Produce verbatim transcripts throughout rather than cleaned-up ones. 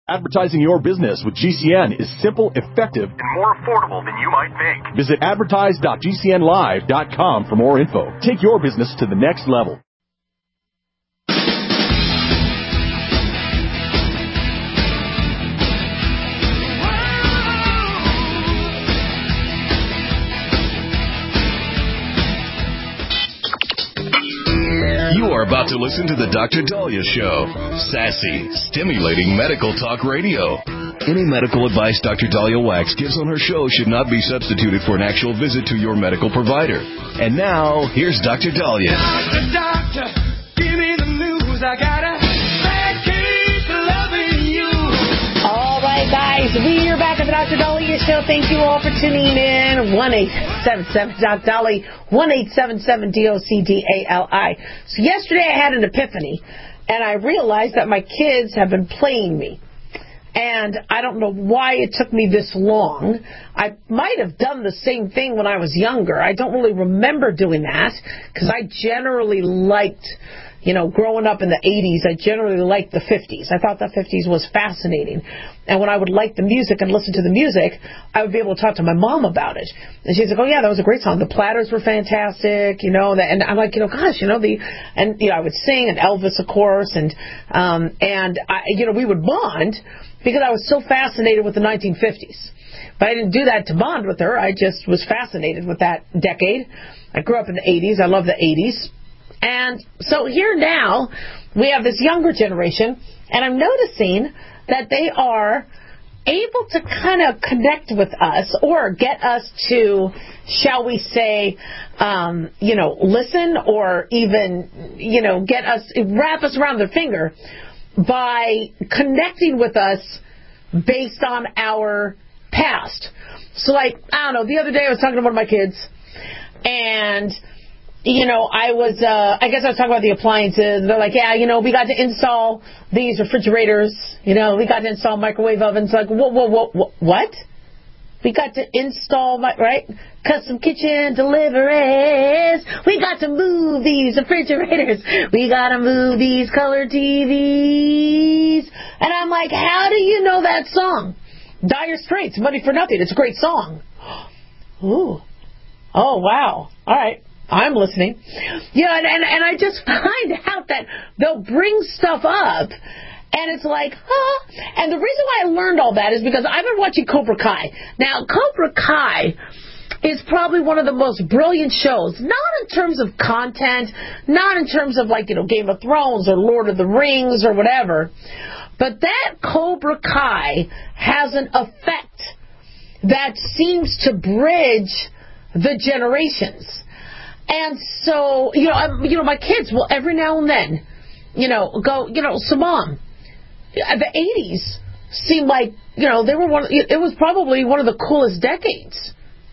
Advertising your business with G C N is simple, effective, and more affordable than you might think. Visit advertise dot g c n live dot com for more info. Take your business to the next level. You are about to listen to the Doctor Dahlia Show. Sassy, stimulating medical talk radio. Any medical advice Doctor Dahlia Wax gives on her show should not be substituted for an actual visit to your medical provider. And now, here's Doctor Dahlia. Doctor, doctor, give me the news. I got a bad case of loving you. All right, guys, we are back at the Doctor Dahlia Show. Thank you all for tuning in. one eight seven seven D O C D A L I, one eight seven seven D O C D A L I. So yesterday I had an epiphany, and I realized that my kids have been playing me. And I don't know why it took me this long. I might have done the same thing when I was younger. I don't really remember doing that because I generally liked, you know, growing up in the eighties, I generally liked the fifties. I thought the fifties was fascinating. And when I would like the music and listen to the music, I would be able to talk to my mom about it. And she's like, oh, yeah, that was a great song. The Platters were fantastic, you know. And I'm like, you know, gosh, you know, the, and, you know, I would sing, and Elvis, of course. And, um, and I, you know, we would bond because I was so fascinated with the nineteen fifties. But I didn't do that to bond with her. I just was fascinated with that decade. I grew up in the eighties. I love the eighties. And so here now, we have this younger generation, and I'm noticing that they are able to kind of connect with us or get us to, shall we say, um, you know, listen or even, you know, get us, wrap us around their finger by connecting with us based on our past. So, like, I don't know, the other day I was talking to one of my kids, and you know, I was, uh, I guess I was talking about the appliances. They're like, yeah, you know, we got to install these refrigerators. You know, we got to install microwave ovens. Like, whoa, whoa, whoa, whoa what? We got to install, my, right? Custom kitchen deliveries. We got to move these refrigerators. We got to move these color T Vs. And I'm like, how do you know that song? Dire Straits, Money for Nothing. It's a great song. Ooh. Oh, wow. All right. I'm listening. Yeah, and, and, and I just find out that they'll bring stuff up, and it's like, huh? And the reason why I learned all that is because I've been watching Cobra Kai. Now, Cobra Kai is probably one of the most brilliant shows, not in terms of content, not in terms of, like, you know, Game of Thrones or Lord of the Rings or whatever, but that Cobra Kai has an effect that seems to bridge the generations. And so, you know, I, you know, my kids will every now and then, you know, go, you know, so Mom, the eighties seemed like, you know, they were one. It was probably one of the coolest decades.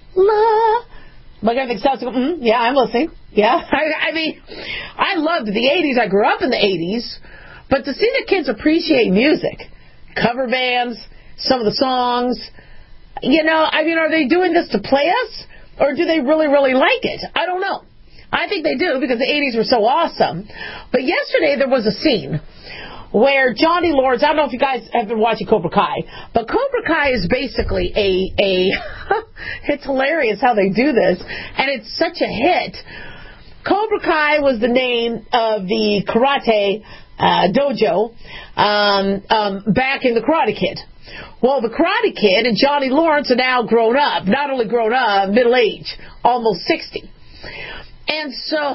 La, like everything sounds like, mm, yeah, I'm listening. Yeah, I, I mean, I loved the eighties. I grew up in the eighties, but to see the kids appreciate music, cover bands, some of the songs, you know, I mean, are they doing this to play us? Or do they really, really like it? I don't know. I think they do because the eighties were so awesome. But yesterday there was a scene where Johnny Lawrence, I don't know if you guys have been watching Cobra Kai, but Cobra Kai is basically a, a it's hilarious how they do this, and it's such a hit. Cobra Kai was the name of the karate uh, dojo um, um, back in the Karate Kid. Well, the Karate Kid and Johnny Lawrence are now grown up. Not only grown up, middle age, almost sixty. And so,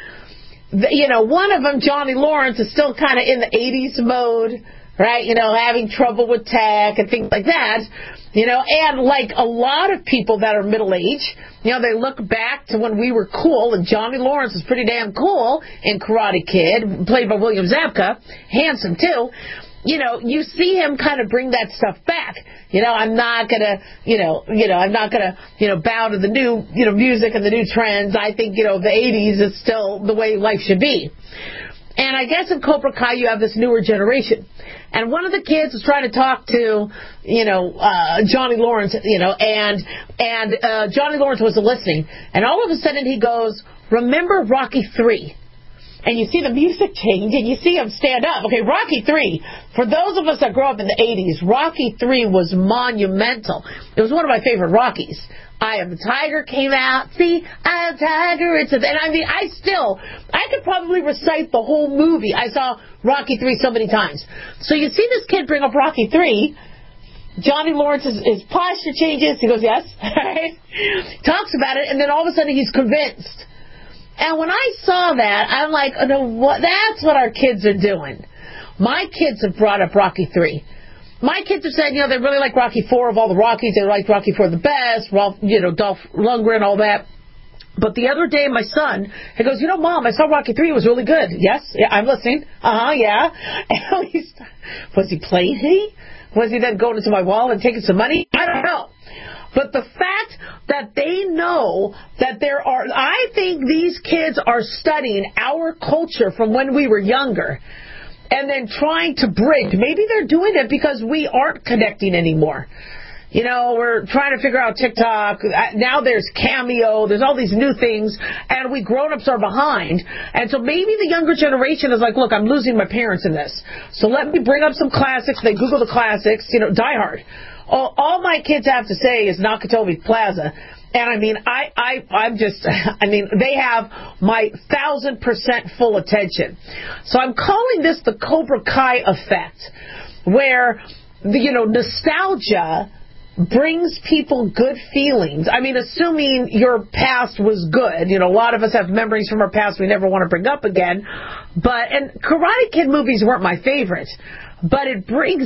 you know, one of them, Johnny Lawrence, is still kind of in the eighties mode, right? You know, having trouble with tech and things like that. You know, and like a lot of people that are middle-aged, you know, they look back to when we were cool, and Johnny Lawrence was pretty damn cool in Karate Kid, played by William Zabka, handsome too. You know, you see him kind of bring that stuff back. You know, I'm not gonna, you know, you know, I'm not gonna, you know, bow to the new, you know, music and the new trends. I think, you know, the eighties is still the way life should be. And I guess in Cobra Kai you have this newer generation. And one of the kids was trying to talk to, you know, uh, Johnny Lawrence, you know, and and uh, Johnny Lawrence wasn't listening. And all of a sudden he goes, "Remember Rocky three?" and you see the music change, and you see him stand up. Okay, Rocky three, for those of us that grew up in the eighties, Rocky three was monumental. It was one of my favorite Rockies. Eye of the Tiger came out. See, Eye of the Tiger. It's a, and I mean, I still, I could probably recite the whole movie. I saw Rocky three so many times. So you see this kid bring up Rocky three. Johnny Lawrence, his, his posture changes. He goes, yes. Right? Talks about it, and then all of a sudden he's convinced. And when I saw that, I'm like, oh, no, what? That's what our kids are doing. My kids have brought up Rocky three. My kids have said, you know, they really like Rocky four of all the Rockies. They like Rocky four the best. Ralph, you know, Dolph Lundgren, all that. But the other day, my son, he goes, you know, Mom, I saw Rocky three. It was really good. Yes? Yeah, I'm listening. Uh-huh, yeah. And he's, was he playing he? Was he then going into my wallet and taking some money? I don't know. But the fact that they know that there are, I think these kids are studying our culture from when we were younger and then trying to bridge. Maybe they're doing it because we aren't connecting anymore. You know, we're trying to figure out TikTok. Now there's Cameo. There's all these new things, and we grown-ups are behind. And so maybe the younger generation is like, look, I'm losing my parents in this. So let me bring up some classics. They Google the classics, you know, Die Hard. All, all my kids have to say is Nakatomi Plaza. And I mean, I, I, I'm just, I mean, they have my thousand percent full attention. So I'm calling this the Cobra Kai effect, where, the, you know, nostalgia brings people good feelings. I mean, assuming your past was good. You know, a lot of us have memories from our past we never want to bring up again. But, and Karate Kid movies weren't my favorite. But it brings,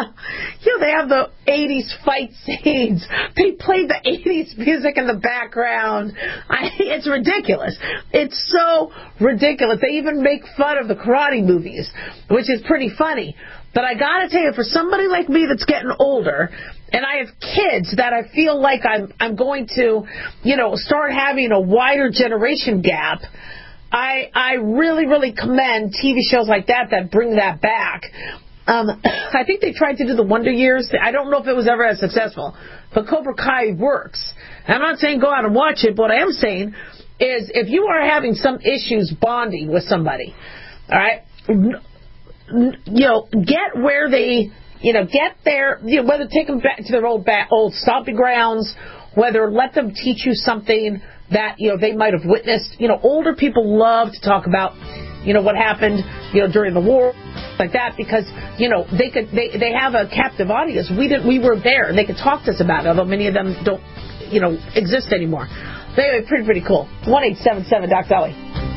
you know, they have the eighties fight scenes. They play the eighties music in the background. I, it's ridiculous. It's so ridiculous. They even make fun of the karate movies, which is pretty funny. But I gotta tell you, for somebody like me that's getting older, and I have kids that I feel like I'm I'm going to, you know, start having a wider generation gap, I I really, really commend T V shows like that that bring that back. Um, I think they tried to do the Wonder Years. I don't know if it was ever as successful, but Cobra Kai works. I'm not saying go out and watch it, but what I am saying is if you are having some issues bonding with somebody, all right, you know, get where they, you know, get there, you know, whether take them back to their old back, old stomping grounds, whether let them teach you something that, you know, they might have witnessed. You know, older people love to talk about, you know, what happened, you know, during the war, like that, because, you know, they could, they, they have a captive audience. We didn't, we were there, and they could talk to us about it, although many of them don't, you know, exist anymore. But anyway, pretty, pretty cool. one eight seven seven Doc Dolly.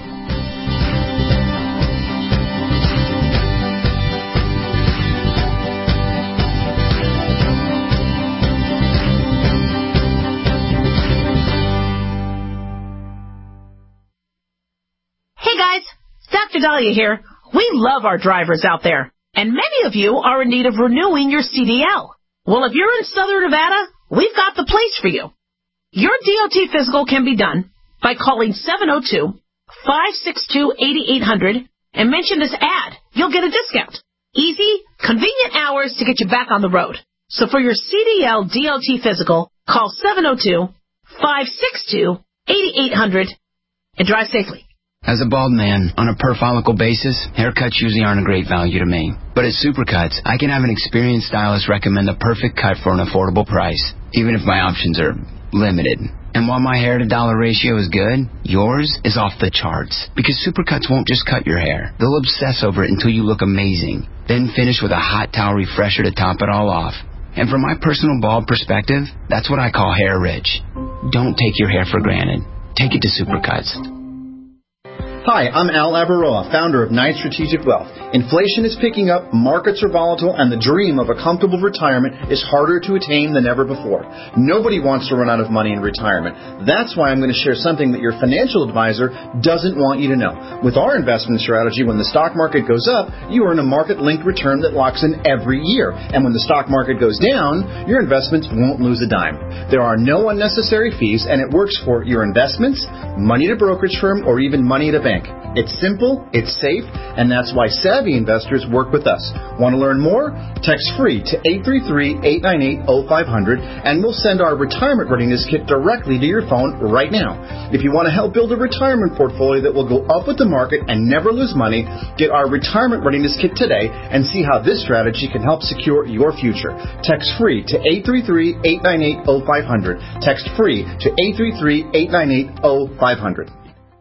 Hey guys, Doctor Dahlia here. We love our drivers out there, and many of you are in need of renewing your C D L. Well, if you're in Southern Nevada, we've got the place for you. Your D O T physical can be done by calling seven oh two, five six two, eight eight hundred and mention this ad. You'll get a discount. Easy, convenient hours to get you back on the road. So for your C D L D O T physical, call seven oh two, five six two, eight eight hundred and drive safely. As a bald man, on a per-follicle basis, haircuts usually aren't a great value to me. But at Supercuts, I can have an experienced stylist recommend the perfect cut for an affordable price, even if my options are limited. And while my hair-to-dollar ratio is good, yours is off the charts. Because Supercuts won't just cut your hair. They'll obsess over it until you look amazing. Then finish with a hot towel refresher to top it all off. And from my personal bald perspective, that's what I call hair rich. Don't take your hair for granted. Take it to Supercuts. Hi, I'm Al Avaroa, founder of Knight Strategic Wealth. Inflation is picking up, markets are volatile, and the dream of a comfortable retirement is harder to attain than ever before. Nobody wants to run out of money in retirement. That's why I'm going to share something that your financial advisor doesn't want you to know. With our investment strategy, when the stock market goes up, you earn a market-linked return that locks in every year. And when the stock market goes down, your investments won't lose a dime. There are no unnecessary fees, and it works for your investments, money at a brokerage firm, or even money at a bank. think. It's simple, it's safe, and that's why savvy investors work with us. Want to learn more? Text FREE to eight three three, eight nine eight, zero five zero zero, and we'll send our retirement readiness kit directly to your phone right now. If you want to help build a retirement portfolio that will go up with the market and never lose money, get our retirement readiness kit today and see how this strategy can help secure your future. Text FREE to eight three three, eight nine eight, zero five zero zero. Text FREE to eight three three, eight nine eight, zero five zero zero.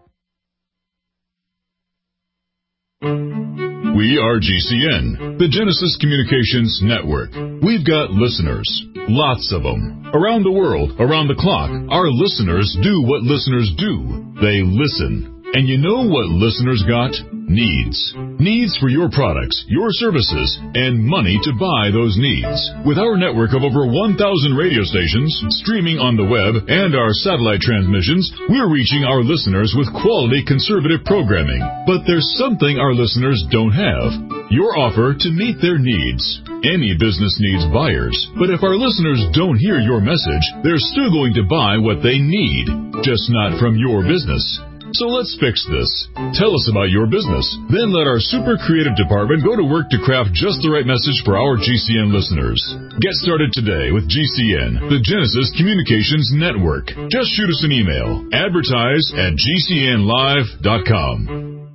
We are G C N, the Genesis Communications Network. We've got listeners, lots of them. Around the world, around the clock, our listeners do what listeners do. They listen. And you know what listeners got? Needs. Needs for your products, your services, and money to buy those needs. With our network of over one thousand radio stations, streaming on the web, and our satellite transmissions, we're reaching our listeners with quality conservative programming. But there's something our listeners don't have. Your offer to meet their needs. Any business needs buyers, but if our listeners don't hear your message, they're still going to buy what they need, just not from your business. So let's fix this. Tell us about your business. Then let our super creative department go to work to craft just the right message for our G C N listeners. Get started today with G C N, the Genesis Communications Network. Just shoot us an email. Advertise at G C N live dot com.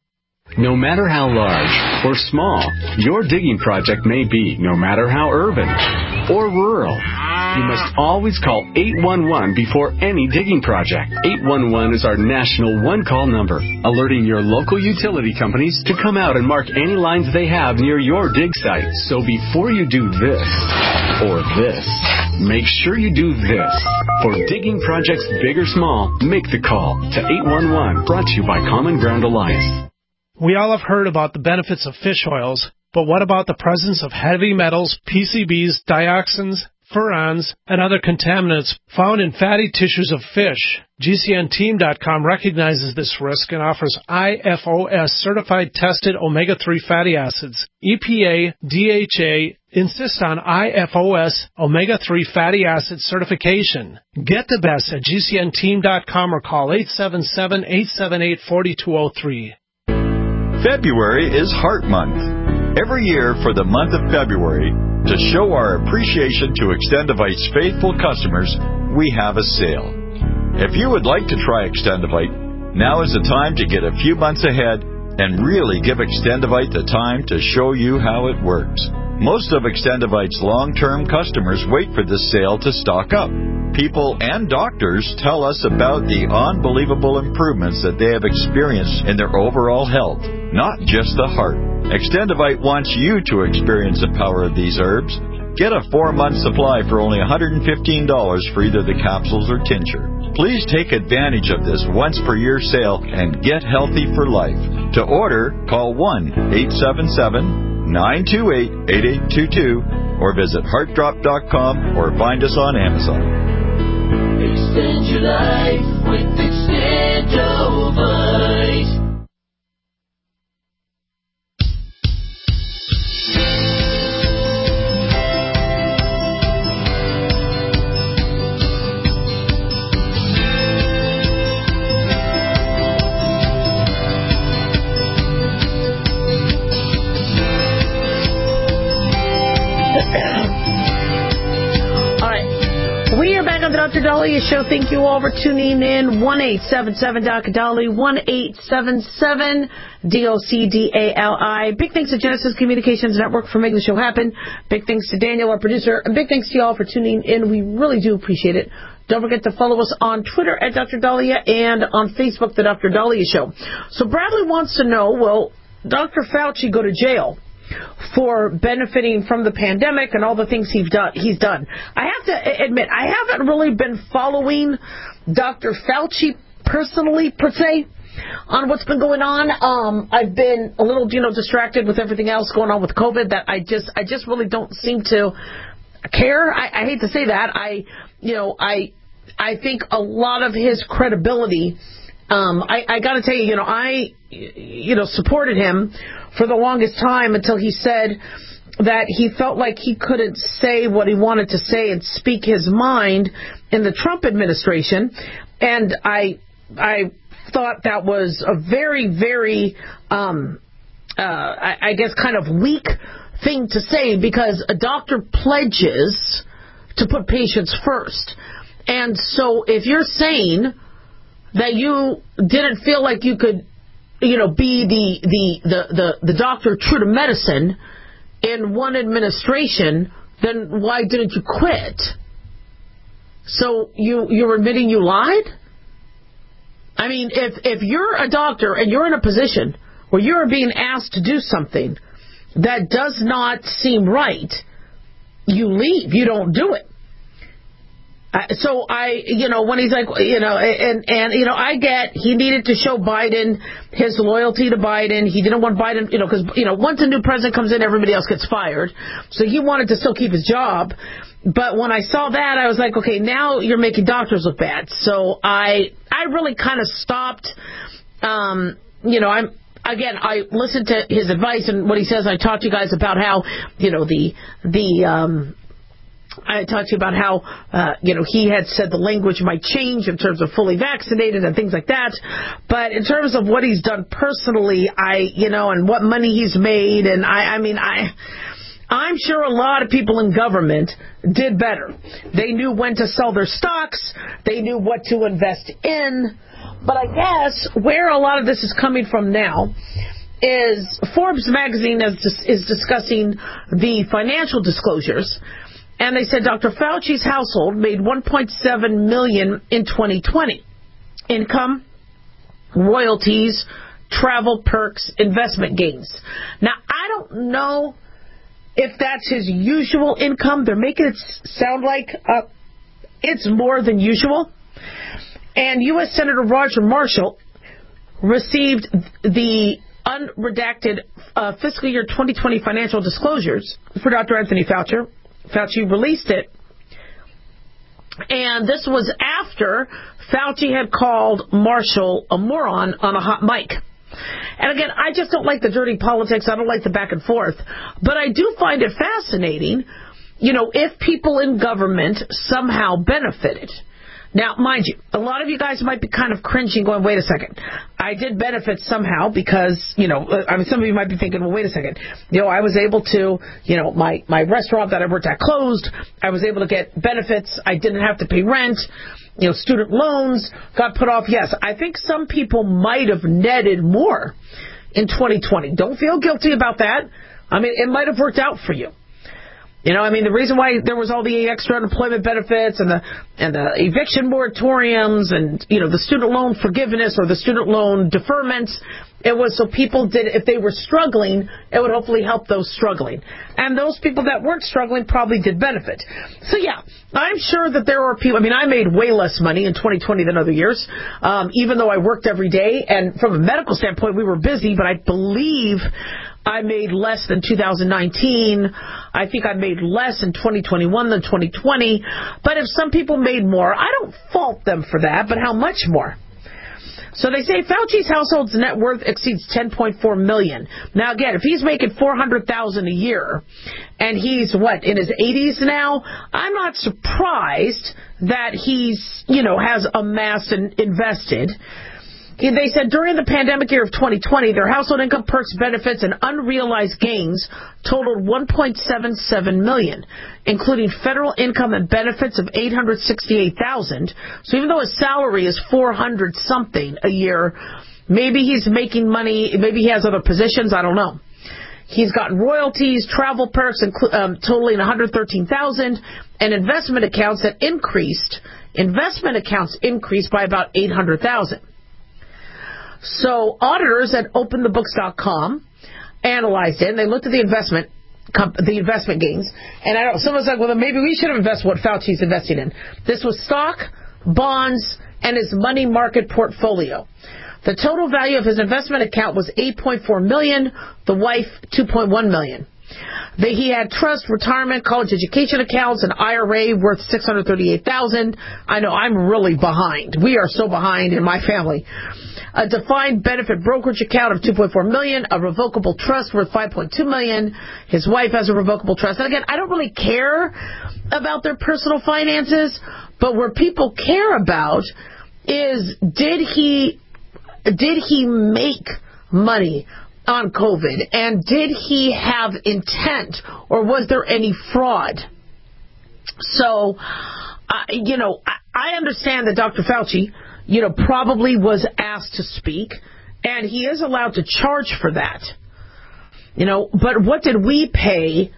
No matter how large or small your digging project may be, no matter how urban or rural, you must always call eight one one before any digging project. eight one one is our national one-call number, alerting your local utility companies to come out and mark any lines they have near your dig site. So before you do this or this, make sure you do this. For digging projects big or small, make the call to eight one one, brought to you by Common Ground Alliance. We all have heard about the benefits of fish oils, but what about the presence of heavy metals, P C Bs, dioxins, furans, and other contaminants found in fatty tissues of fish? G C N team dot com recognizes this risk and offers I F O S certified tested omega three fatty acids. E P A, D H A insist on I F O S omega three fatty acid certification. Get the best at G C N team dot com or call eight seven seven, eight seven eight, four two zero three. February is Heart Month. Every year for the month of February, to show our appreciation to Extendivite's faithful customers, we have a sale. If you would like to try Extendivite, now is the time to get a few months ahead and really give Extendivite the time to show you how it works. Most of Extendivite's long-term customers wait for this sale to stock up. People and doctors tell us about the unbelievable improvements that they have experienced in their overall health, not just the heart. Extendivite wants you to experience the power of these herbs. Get a four-month supply for only one hundred fifteen dollars for either the capsules or tincture. Please take advantage of this once-per-year sale and get healthy for life. To order, call one eight seven seven, nine two eight, eight eight two two or visit heart drop dot com or find us on Amazon. Extend your life with Extendovite. We are back on the Doctor Dahlia Show. Thank you all for tuning in. one eight seven seven Doctor Dahlia, one eight seven seven D O C D A L I. Big thanks to Genesis Communications Network for making the show happen. Big thanks to Daniel, our producer. And big thanks to you all for tuning in. We really do appreciate it. Don't forget to follow us on Twitter at Doctor Dahlia and on Facebook, The Doctor Dahlia Show. So Bradley wants to know, will Doctor Fauci go to jail for benefiting from the pandemic and all the things he's done. He's done. I have to admit, I haven't really been following Doctor Fauci personally, per se, on what's been going on. Um, I've been a little, you know, distracted with everything else going on with COVID that I just, I just really don't seem to care. I, I hate to say that. I, you know, I, I think a lot of his credibility. Um, I, I got to tell you, you know, I, you know, supported him for the longest time until he said that he felt like he couldn't say what he wanted to say and speak his mind in the Trump administration. And I, I thought that was a very, very, um, uh, I, I guess, kind of weak thing to say, because a doctor pledges to put patients first. And so if you're saying that you didn't feel like you could, you know, be the the, the, the, the doctor true to medicine in one administration, then why didn't you quit? So you, you're admitting you lied? I mean, if, if you're a doctor and you're in a position where you're being asked to do something that does not seem right, you leave. You don't do it. Uh, so I, you know, when he's like, you know, and, and, you know, I get he needed to show Biden his loyalty to Biden. He didn't want Biden, you know, because, you know, once a new president comes in, everybody else gets fired. So he wanted to still keep his job. But when I saw that, I was like, okay, now you're making doctors look bad. So I, I really kind of stopped, um, you know, I'm, again, I listened to his advice and what he says. I talked to you guys about how, you know, the, the, um, I talked to you about how, uh, you know, he had said the language might change in terms of fully vaccinated and things like that. But in terms of what he's done personally, I, you know, and what money he's made, and I, I mean, I, I'm sure a lot of people in government did better. They knew when to sell their stocks. They knew what to invest in. But I guess where a lot of this is coming from now is Forbes magazine is, is discussing the financial disclosures. And they said Doctor Fauci's household made one point seven million dollars in twenty twenty. Income, royalties, travel perks, investment gains. Now, I don't know if that's his usual income. They're making it sound like uh, it's more than usual. And U S Senator Roger Marshall received the unredacted uh, fiscal year twenty twenty financial disclosures for Doctor Anthony Fauci. Fauci released it. And this was after Fauci had called Marshall a moron on a hot mic. And again, I just don't like the dirty politics. I don't like the back and forth. But I do find it fascinating, you know, if people in government somehow benefited. Now, mind you, a lot of you guys might be kind of cringing going, wait a second. I did benefit somehow because, you know, I mean, some of you might be thinking, well, wait a second. You know, I was able to, you know, my, my restaurant that I worked at closed. I was able to get benefits. I didn't have to pay rent. You know, student loans got put off. Yes, I think some people might have netted more in twenty twenty. Don't feel guilty about that. I mean, it might have worked out for you. You know, I mean, the reason why there was all the extra unemployment benefits and the and the eviction moratoriums and, you know, the student loan forgiveness or the student loan deferments, it was so people did, if they were struggling, it would hopefully help those struggling. And those people that weren't struggling probably did benefit. So, yeah, I'm sure that there are people, I mean, I made way less money in twenty twenty than other years, um, even though I worked every day. And from a medical standpoint, we were busy, but I believe I made less than two thousand nineteen. I think I made less in twenty twenty-one than twenty twenty. But if some people made more, I don't fault them for that, but how much more? So they say Fauci's household's net worth exceeds ten point four million dollars. Now, again, if he's making four hundred thousand dollars a year and he's, what, in his eighties now, I'm not surprised that he's, you know, has amassed and invested. They said during the pandemic year of twenty twenty, their household income, perks, benefits, and unrealized gains totaled one point seven seven million dollars, including federal income and benefits of eight hundred sixty-eight thousand dollars. So even though his salary is four hundred something a year, maybe he's making money, maybe he has other positions, I don't know. He's got royalties, travel perks, um, totaling one hundred thirteen thousand dollars, and investment accounts that increased. Investment accounts increased by about eight hundred thousand dollars. So auditors at open the books dot com analyzed it, and they looked at the investment the investment gains. And I don't, someone's like, well, then maybe we should invest what Fauci's investing in. This was stock, bonds, and his money market portfolio. The total value of his investment account was eight point four million dollars, the wife two point one million dollars. They, he had trust, retirement, college education accounts, an I R A worth six hundred thirty-eight thousand dollars. I know I'm really behind. We are so behind in my family. A defined benefit brokerage account of two point four million dollars, a revocable trust worth five point two million dollars. His wife has a revocable trust. And again, I don't really care about their personal finances, but where people care about is, did he did he make money on COVID? And did he have intent, or was there any fraud? So, uh, you know, I, I understand that Doctor Fauci, you know, probably was asked to speak, and he is allowed to charge for that. You know, but what did we pay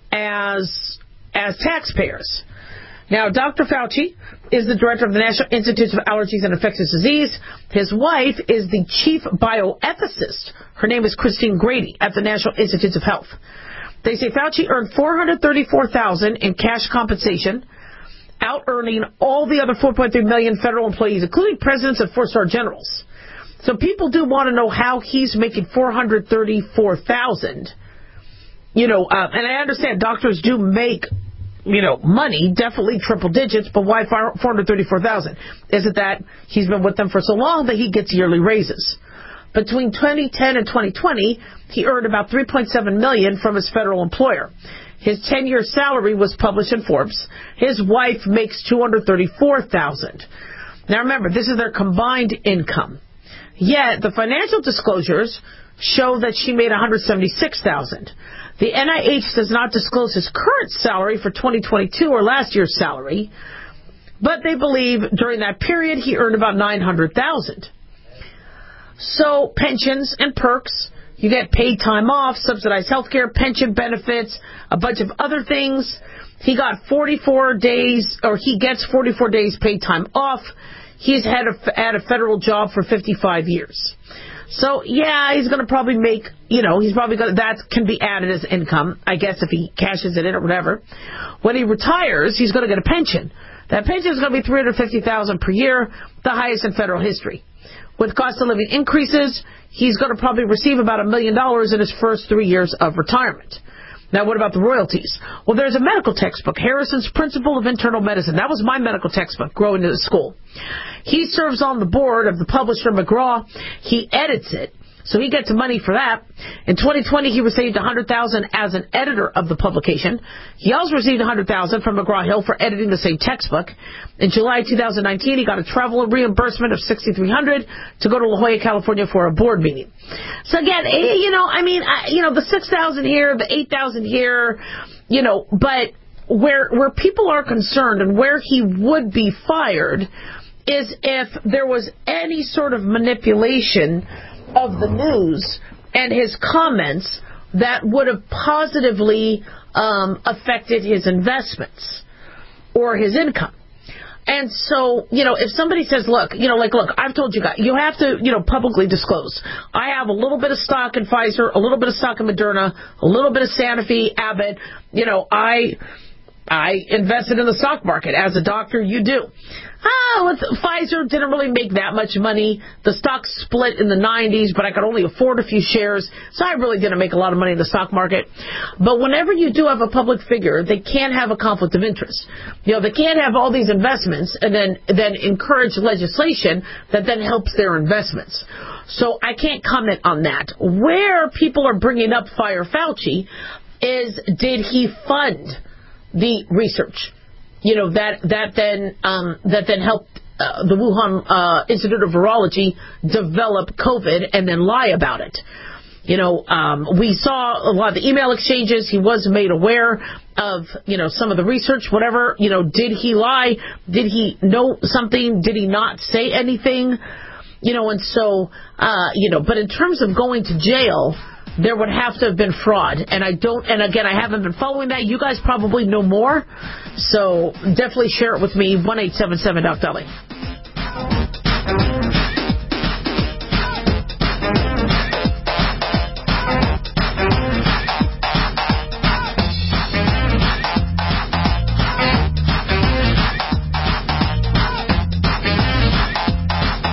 as as taxpayers? Now, Doctor Fauci is the director of the National Institute of Allergies and Infectious Disease. His wife is the chief bioethicist. Her name is Christine Grady at the National Institutes of Health. They say Fauci earned four hundred thirty-four thousand dollars in cash compensation, out-earning all the other four point three million federal employees, including presidents and four-star generals. So people do want to know how he's making four hundred thirty-four thousand dollars. You know, uh, and I understand doctors do make, you know, money, definitely triple digits, but why four hundred thirty-four thousand dollars? Is it that he's been with them for so long that he gets yearly raises? Between twenty ten and twenty twenty, he earned about three point seven million dollars from his federal employer. His ten-year salary was published in Forbes. His wife makes two hundred thirty-four thousand dollars. Now remember, this is their combined income. Yet the financial disclosures show that she made one hundred seventy-six thousand dollars. The N I H does not disclose his current salary for twenty twenty-two or last year's salary, but they believe during that period he earned about nine hundred thousand dollars. So pensions and perks, you get paid time off, subsidized health care, pension benefits, a bunch of other things. He got forty-four days, or he gets forty-four days paid time off. He's had a, had a federal job for fifty-five years. So, yeah, he's going to probably make, you know, he's probably going to, that can be added as income, I guess, if he cashes it in or whatever. When he retires, he's going to get a pension. That pension is going to be three hundred fifty thousand dollars per year, the highest in federal history. With cost of living increases, he's going to probably receive about a million dollars in his first three years of retirement. Now, what about the royalties? Well, there's a medical textbook, Harrison's Principle of Internal Medicine. That was my medical textbook growing into school. He serves on the board of the publisher McGraw. He edits it, so he gets money for that. In twenty twenty, he received one hundred thousand dollars as an editor of the publication. He also received one hundred thousand dollars from McGraw-Hill for editing the same textbook. In July two thousand nineteen, he got a travel reimbursement of six thousand three hundred dollars to go to La Jolla, California for a board meeting. So again, you know, I mean, you know, the six thousand dollars here, the eight thousand dollars here, you know, but where where people are concerned and where he would be fired is if there was any sort of manipulation of the news and his comments that would have positively um, affected his investments or his income. And so, you know, if somebody says, look, you know, like, look, I've told you guys, you have to, you know, publicly disclose. I have a little bit of stock in Pfizer, a little bit of stock in Moderna, a little bit of Sanofi, Abbott. You know, I I invested in the stock market. As a doctor, you do. Ah, with Pfizer, didn't really make that much money. The stock split in the nineties, but I could only afford a few shares, so I really didn't make a lot of money in the stock market. But whenever you do have a public figure, they can't have a conflict of interest. You know, they can't have all these investments and then, then encourage legislation that then helps their investments. So I can't comment on that. Where people are bringing up Fire Fauci is, did he fund the research? You know, that that then um, that then helped uh, the Wuhan uh, Institute of Virology develop COVID and then lie about it. You know, um, we saw a lot of the email exchanges. He was made aware of, you know, some of the research, whatever. You know, did he lie? Did he know something? Did he not say anything? You know, and so, uh, you know, but in terms of going to jail, there would have to have been fraud. And I don't, and again, I haven't been following that. You guys probably know more. So definitely share it with me, one eight seven seven Doc Dolly.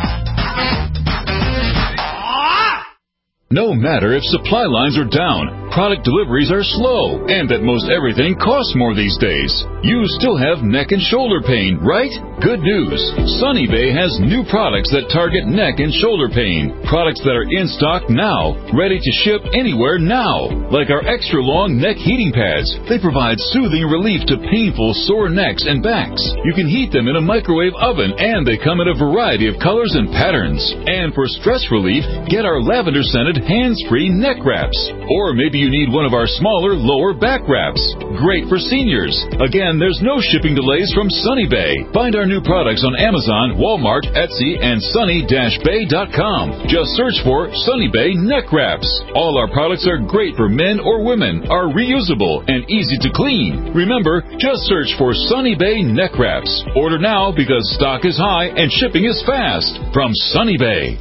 No matter if supply lines are down, product deliveries are slow and that most everything costs more these days. You still have neck and shoulder pain, right? Good news. Sunny Bay has new products that target neck and shoulder pain. Products that are in stock now, ready to ship anywhere now. Like our extra long neck heating pads. They provide soothing relief to painful sore necks and backs. You can heat them in a microwave oven and they come in a variety of colors and patterns. And for stress relief, get our lavender scented hands-free neck wraps. Or maybe you need one of our smaller lower back wraps. Great for seniors. Again, there's no shipping delays from Sunny Bay. Find our new products on Amazon, Walmart, Etsy, and sunny dash bay dot com. Just search for Sunny Bay Neck Wraps. All our products are great for men or women, are reusable, and easy to clean. Remember, just search for Sunny Bay Neck Wraps. Order now because stock is high and shipping is fast. From Sunny Bay.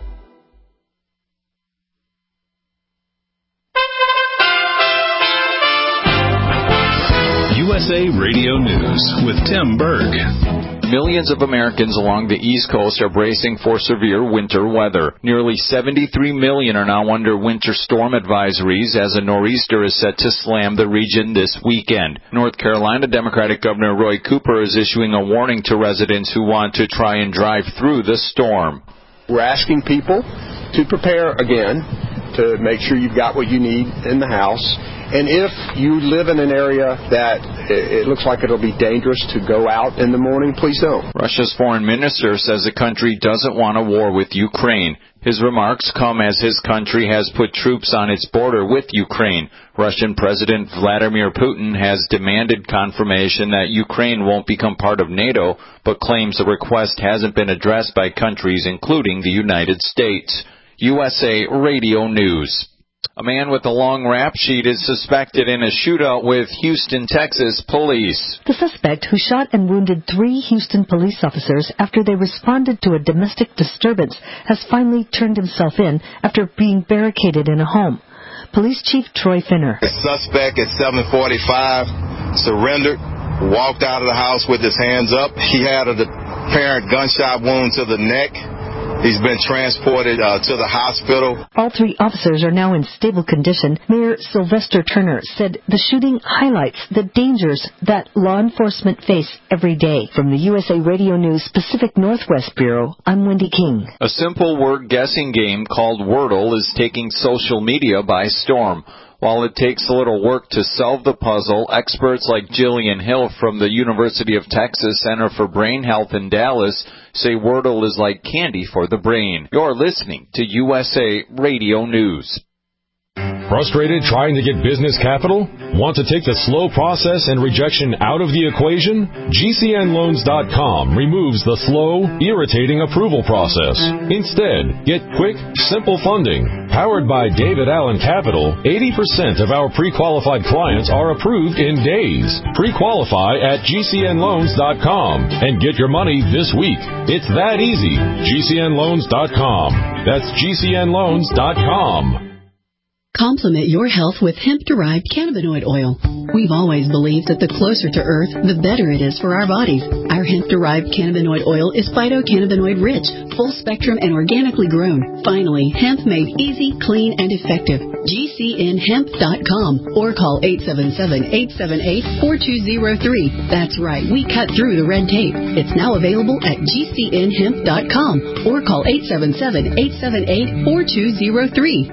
U S A Radio News with Tim Berg. Millions of Americans along the East Coast are bracing for severe winter weather. Nearly seventy-three million are now under winter storm advisories as a nor'easter is set to slam the region this weekend. North Carolina Democratic Governor Roy Cooper is issuing a warning to residents who want to try and drive through the storm. We're asking people to prepare again, to make sure you've got what you need in the house. And if you live in an area that it looks like it'll be dangerous to go out in the morning, please don't. Russia's foreign minister says the country doesn't want a war with Ukraine. His remarks come as his country has put troops on its border with Ukraine. Russian President Vladimir Putin has demanded confirmation that Ukraine won't become part of NATO, but claims the request hasn't been addressed by countries including the United States. U S A Radio News. A man with a long rap sheet is suspected in a shootout with Houston, Texas police. The suspect, who shot and wounded three Houston police officers after they responded to a domestic disturbance, has finally turned himself in after being barricaded in a home. Police Chief Troy Finner. The suspect at seven forty-five surrendered, walked out of the house with his hands up. He had an apparent gunshot wound to the neck. He's been transported uh, to the hospital. All three officers are now in stable condition. Mayor Sylvester Turner said the shooting highlights the dangers that law enforcement face every day. From the U S A Radio News Pacific Northwest Bureau, I'm Wendy King. A simple word guessing game called Wordle is taking social media by storm. While it takes a little work to solve the puzzle, experts like Jillian Hill from the University of Texas Center for Brain Health in Dallas say Wordle is like candy for the brain. You're listening to U S A Radio News. Frustrated trying to get business capital? Want to take the slow process and rejection out of the equation? G C N loans dot com removes the slow, irritating approval process. Instead, get quick, simple funding. Powered by David Allen Capital, eighty percent of our pre-qualified clients are approved in days. Pre-qualify at G C N loans dot com and get your money this week. It's that easy. G C N loans dot com. That's G C N loans dot com. Complement your health with hemp-derived cannabinoid oil. We've always believed that the closer to Earth, the better it is for our bodies. Our hemp-derived cannabinoid oil is phytocannabinoid-rich, full-spectrum, and organically grown. Finally, hemp made easy, clean, and effective. G C N hemp dot com or call eight seven seven, eight seven eight, four two zero three. That's right, we cut through the red tape. It's now available at G C N hemp dot com or call eight seven seven, eight seven eight, four two zero three.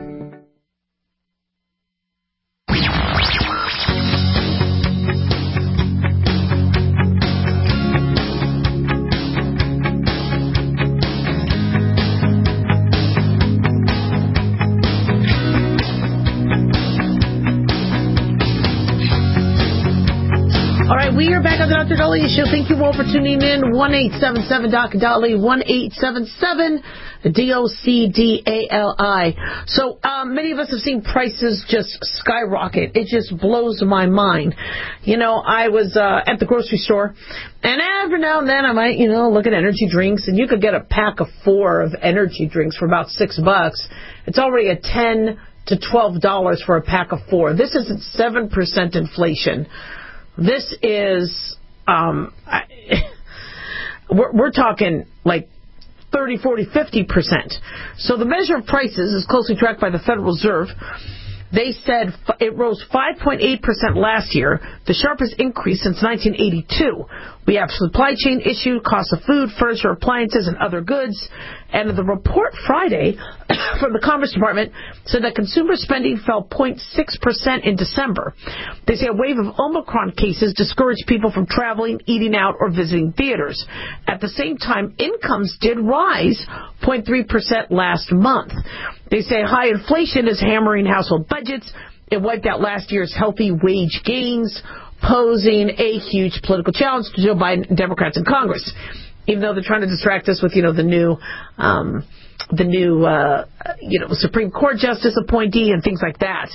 We are back on the Doctor Dahlia Show. Thank you all for tuning in. one eight seven seven D O C Dali, one eight seven seven D O C D A L I. So um, many of us have seen prices just skyrocket. It just blows my mind. You know, I was uh, at the grocery store, and every now and then I might, you know, look at energy drinks, and you could get a pack of four of energy drinks for about six bucks. It's already a ten to twelve dollars for a pack of four. This isn't seven percent inflation. This is, um, I, we're, we're talking like thirty, forty, fifty percent. So the measure of prices is closely tracked by the Federal Reserve. They said it rose five point eight percent last year, the sharpest increase since nineteen eighty-two. We have supply chain issues, cost of food, furniture, appliances, and other goods. And the report Friday from the Commerce Department said that consumer spending fell zero point six percent in December. They say a wave of Omicron cases discouraged people from traveling, eating out, or visiting theaters. At the same time, incomes did rise zero point three percent last month. They say high inflation is hammering household budgets. It wiped out last year's healthy wage gains, posing a huge political challenge to Joe Biden and Democrats in Congress. Even though they're trying to distract us with, you know, the new, um, the new, uh, you know, Supreme Court justice appointee and things like that.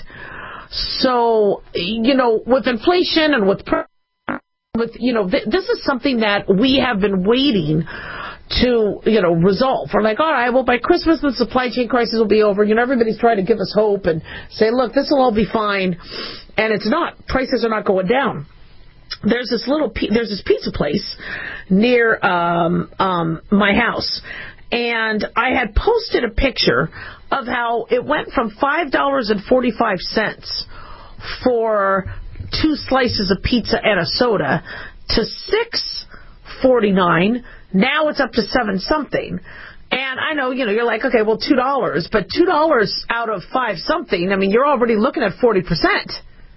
So, you know, with inflation and with, with you know, th- this is something that we have been waiting to, you know, resolve. We're like, all right, well, by Christmas the supply chain crisis will be over. You know, everybody's trying to give us hope and say, look, this will all be fine. And it's not. Prices are not going down. There's this little, there's this pizza place near um, um, my house, and I had posted a picture of how it went from five dollars and forty-five cents for two slices of pizza and a soda to six forty-nine. Now it's up to seven something. And I know, you know, you're like, okay, well, two dollars, but two dollars out of five something, I mean, you're already looking at forty percent.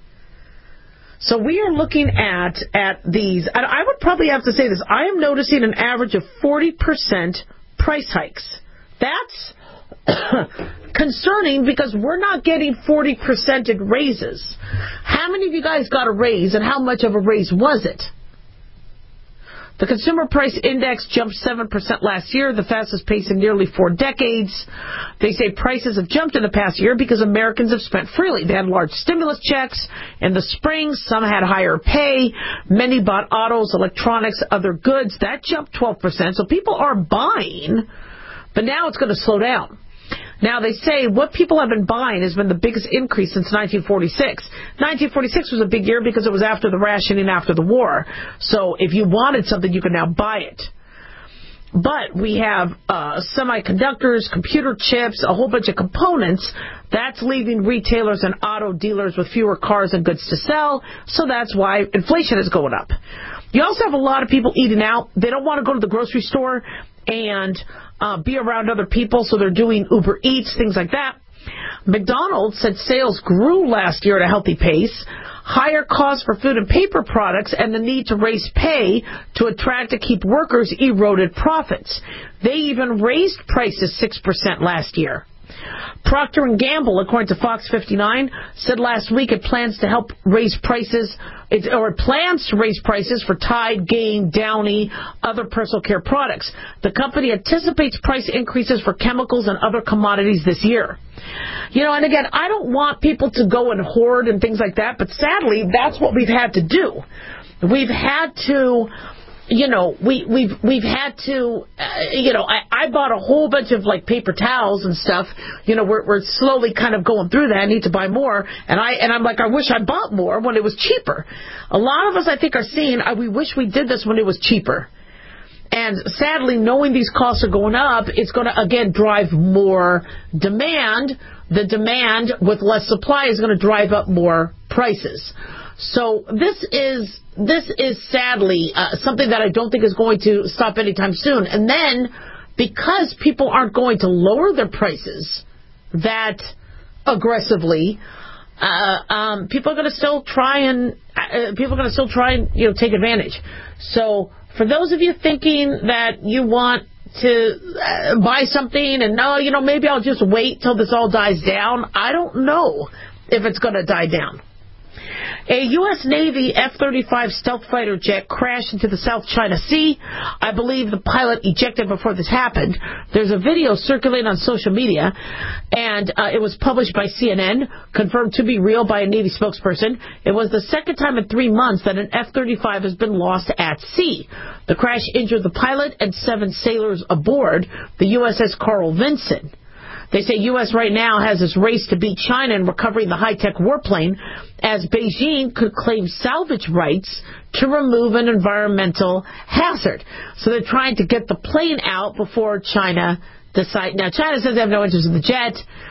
So we are looking at at these, and I would probably have to say this, I am noticing an average of forty percent price hikes. That's concerning because we're not getting forty percent raises. How many of you guys got a raise, and how much of a raise was it? The Consumer Price Index jumped seven percent last year, the fastest pace in nearly four decades. They say prices have jumped in the past year because Americans have spent freely. They had large stimulus checks in the spring. Some had higher pay. Many bought autos, electronics, other goods. That jumped twelve percent. So people are buying, but now it's going to slow down. Now, they say what people have been buying has been the biggest increase since nineteen forty-six. nineteen forty-six was a big year because it was after the rationing after the war. So if you wanted something, you could now buy it. But we have uh, semiconductors, computer chips, a whole bunch of components. That's leaving retailers and auto dealers with fewer cars and goods to sell. So that's why inflation is going up. You also have a lot of people eating out. They don't want to go to the grocery store and uh, be around other people, so they're doing Uber Eats, things like that. McDonald's said sales grew last year at a healthy pace. Higher costs for food and paper products and the need to raise pay to attract and keep workers eroded profits. They even raised prices six percent last year. Procter and Gamble, according to Fox fifty-nine, said last week it plans to help raise prices, it, or it plans to raise prices for Tide, Gain, Downy, other personal care products. The company anticipates price increases for chemicals and other commodities this year. You know, and again, I don't want people to go and hoard and things like that, but sadly, that's what we've had to do. We've had to... You know, we, we've we've had to, uh, you know, I, I bought a whole bunch of, like, paper towels and stuff. You know, we're we're slowly kind of going through that. I need to buy more. And, I, and I'm like, I wish I bought more when it was cheaper. A lot of us, I think, are seeing, uh, we wish we did this when it was cheaper. And sadly, knowing these costs are going up, it's going to, again, drive more demand. The demand with less supply is going to drive up more prices. So this is this is sadly uh, something that I don't think is going to stop anytime soon. And then because people aren't going to lower their prices that aggressively, uh, um, people are going to still try and uh, people are going to still try and you know take advantage. So for those of you thinking that you want to uh, buy something and no, you know maybe I'll just wait till this all dies down, I don't know if it's going to die down. A U S Navy F thirty-five stealth fighter jet crashed into the South China Sea. I believe the pilot ejected before this happened. There's a video circulating on social media, and uh, it was published by C N N, confirmed to be real by a Navy spokesperson. It was the second time in three months that an F thirty-five has been lost at sea. The crash injured the pilot and seven sailors aboard the U S S Carl Vinson. They say U S right now has this race to beat China in recovering the high-tech warplane, as Beijing could claim salvage rights to remove an environmental hazard. So they're trying to get the plane out before China decides. Now, China says they have no interest in the jet.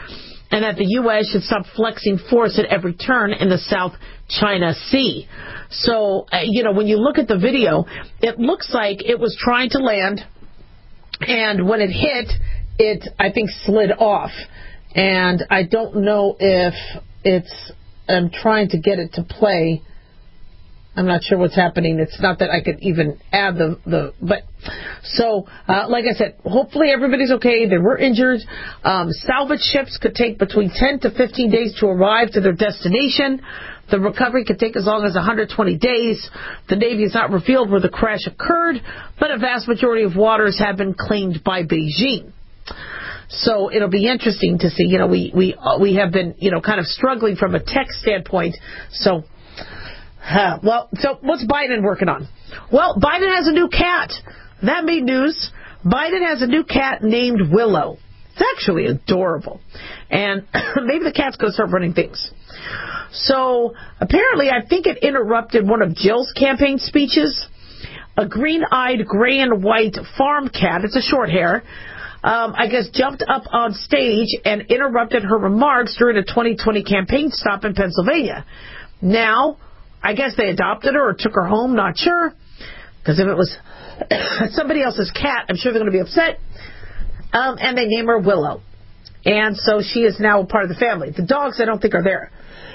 and that the U S should stop flexing force at every turn in the South China Sea. So, uh, you know, when you look at the video, it looks like it was trying to land, and when it hit, it, I think, slid off. And I don't know if it's, I'm trying to get it to play. I'm not sure what's happening. It's not that I could even add the, the but, so, uh, like I said, hopefully everybody's okay. They were injured. Um, salvage ships could take between ten to fifteen days to arrive to their destination. The recovery could take as long as one hundred twenty days. The Navy has not revealed where the crash occurred, but a vast majority of waters have been claimed by Beijing. So it'll be interesting to see. You know, we, we, uh, we have been, you know, kind of struggling from a tech standpoint. So, Uh, well, so what's Biden working on? Well, Biden has a new cat. That made news. Biden has a new cat named Willow. It's actually adorable. And maybe the cat's going to start running things. So apparently, I think it interrupted one of Jill's campaign speeches. A green-eyed gray and white farm cat, it's a short hair, um, I guess jumped up on stage and interrupted her remarks during a twenty twenty campaign stop in Pennsylvania. Now, I guess they adopted her or took her home, not sure. Because if it was somebody else's cat, I'm sure they're going to be upset. Um, and they name her Willow. And so she is now a part of the family. The dogs, I don't think, are there.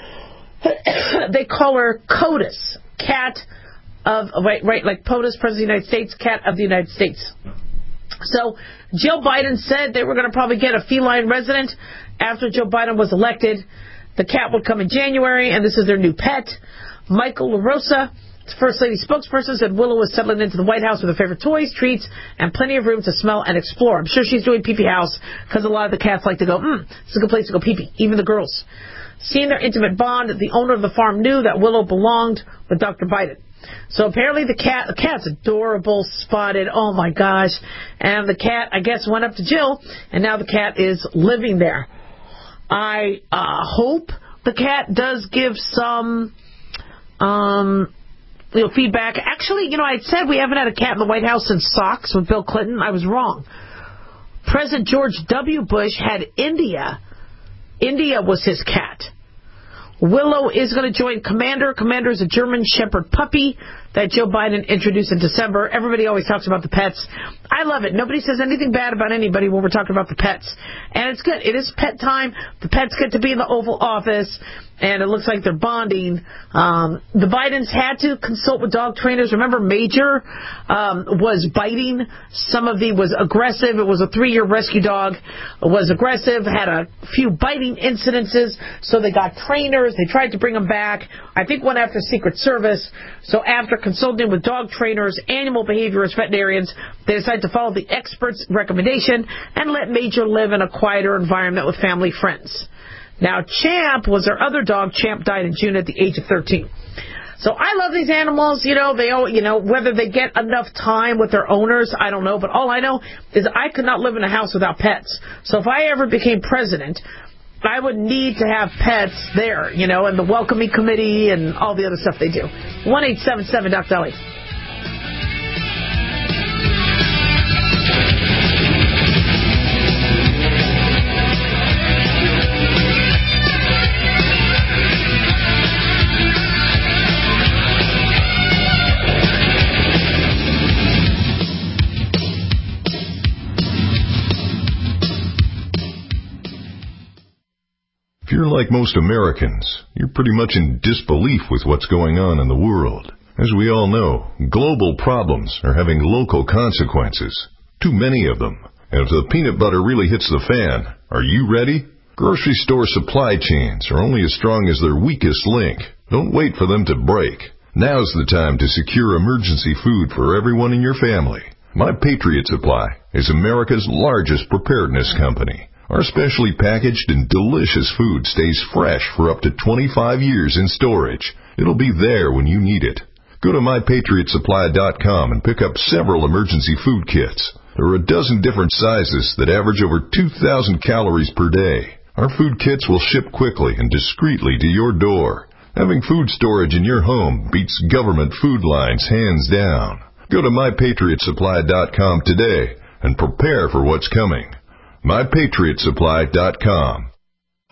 They call her CODIS, cat of, right, right, like POTUS, President of the United States, cat of the United States. So Joe Biden said they were going to probably get a feline resident after Joe Biden was elected. The cat would come in January, and this is their new pet. Michael LaRosa, First Lady spokesperson, said Willow was settling into the White House with her favorite toys, treats, and plenty of room to smell and explore. I'm sure she's doing pee-pee house because a lot of the cats like to go, hmm, this is a good place to go pee-pee, even the girls. Seeing their intimate bond, the owner of the farm knew that Willow belonged with Doctor Biden. So apparently the cat, the cat's adorable, spotted, oh my gosh. And the cat, I guess, went up to Jill, and now the cat is living there. I uh, hope the cat does give some um, you know, feedback. Actually, you know, I said we haven't had a cat in the White House since socks with Bill Clinton. I was wrong. President George W. Bush had India. India was his cat. Willow is going to join Commander. Commander is a German Shepherd puppy that Joe Biden introduced in December. Everybody always talks about the pets. I love it. Nobody says anything bad about anybody when we're talking about the pets. And it's good. It is pet time. The pets get to be in the Oval Office, and it looks like they're bonding. Um, the Bidens had to consult with dog trainers. Remember, Major um, was biting. Some of the was aggressive. It was a three-year rescue dog. It was aggressive, had a few biting incidences, so they got trainers. They tried to bring him back. I think one after Secret Service. So after consulting with dog trainers, animal behaviorists, veterinarians, they decided to follow the experts' recommendation and let Major live in a quieter environment with family friends. Now, Champ was their other dog. Champ died in June at the age of thirteen. So I love these animals. You know, they all, you know, whether they get enough time with their owners, I don't know. But all I know is I could not live in a house without pets. So if I ever became president, I would need to have pets there, you know, and the welcoming committee and all the other stuff they do. one eight seven seven Doctor Dolly. If you're like most Americans, you're pretty much in disbelief with what's going on in the world. As we all know, global problems are having local consequences. Too many of them. And if the peanut butter really hits the fan, are you ready? Grocery store supply chains are only as strong as their weakest link. Don't wait for them to break. Now's the time to secure emergency food for everyone in your family. My Patriot Supply is America's largest preparedness company. Our specially packaged and delicious food stays fresh for up to twenty-five years in storage. It'll be there when you need it. Go to my patriot supply dot com and pick up several emergency food kits. There are a dozen different sizes that average over two thousand calories per day. Our food kits will ship quickly and discreetly to your door. Having food storage in your home beats government food lines hands down. Go to my patriot supply dot com today and prepare for what's coming. my patriot supply dot com.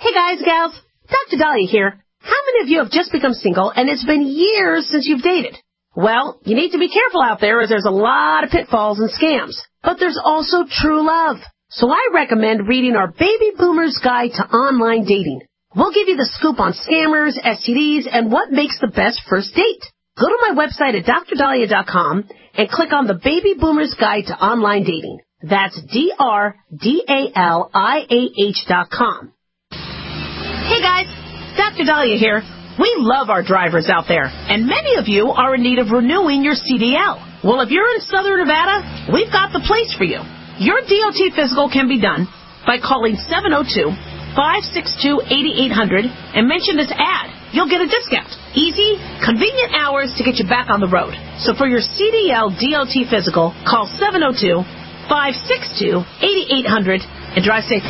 Hey guys, gals, Doctor Dahlia here. How many of you have just become single and it's been years since you've dated? Well, you need to be careful out there as there's a lot of pitfalls and scams. But there's also true love. So I recommend reading our Baby Boomer's Guide to Online Dating. We'll give you the scoop on scammers, S T Ds, and what makes the best first date. Go to my website at dr dahlia dot com and click on the Baby Boomer's Guide to Online Dating. That's D R D A L I A H dot com. Hey guys, Doctor Dahlia here. We love our drivers out there, and many of you are in need of renewing your C D L. Well, if you're in Southern Nevada, we've got the place for you. Your D O T physical can be done by calling seven oh two, five six two, eight eight zero zero and mention this ad. You'll get a discount. Easy, convenient hours to get you back on the road. So for your C D L D O T physical, call seven oh two, five six two, eight eight zero zero and drive safe.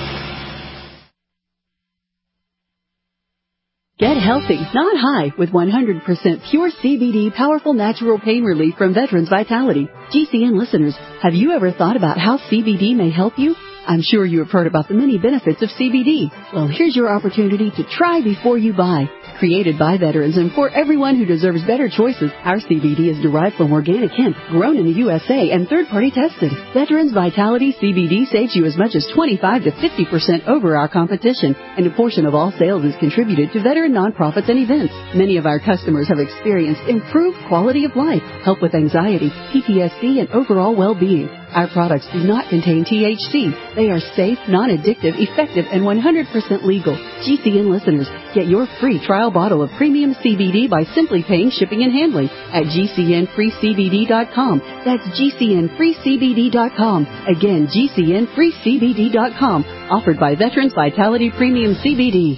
Get healthy, not high, with one hundred percent pure C B D powerful natural pain relief from Veterans Vitality. G C N listeners, have you ever thought about how C B D may help you? I'm sure you have heard about the many benefits of C B D. Well, here's your opportunity to try before you buy. Created by veterans and for everyone who deserves better choices, our C B D is derived from organic hemp, grown in the U S A and third-party tested. Veterans Vitality C B D saves you as much as twenty-five to fifty percent over our competition, and a portion of all sales is contributed to veteran nonprofits and events. Many of our customers have experienced improved quality of life, help with anxiety, P T S D, and overall well-being. Our products do not contain T H C. They are safe, non-addictive, effective, and one hundred percent legal. G C N listeners, get your free trial bottle of premium C B D by simply paying shipping and handling at G C N free C B D dot com. That's G C N free C B D dot com. Again, G C N free C B D dot com. Offered by Veterans Vitality Premium C B D.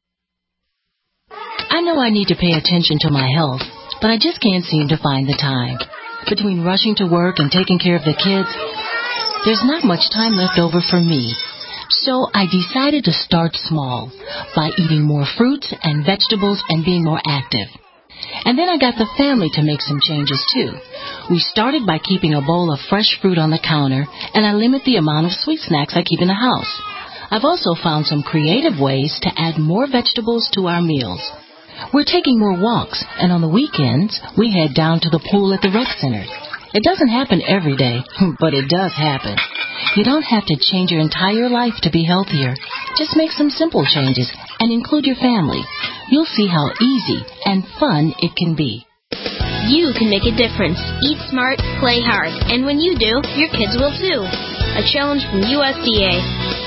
I know I need to pay attention to my health, but I just can't seem to find the time. Between rushing to work and taking care of the kids, there's not much time left over for me. So I decided to start small by eating more fruits and vegetables and being more active. And then I got the family to make some changes too. We started by keeping a bowl of fresh fruit on the counter, and I limit the amount of sweet snacks I keep in the house. I've also found some creative ways to add more vegetables to our meals. We're taking more walks, and on the weekends, we head down to the pool at the rec center. It doesn't happen every day, but it does happen. You don't have to change your entire life to be healthier. Just make some simple changes and include your family. You'll see how easy and fun it can be. You can make a difference. Eat smart, play hard. And when you do, your kids will too. A challenge from U S D A.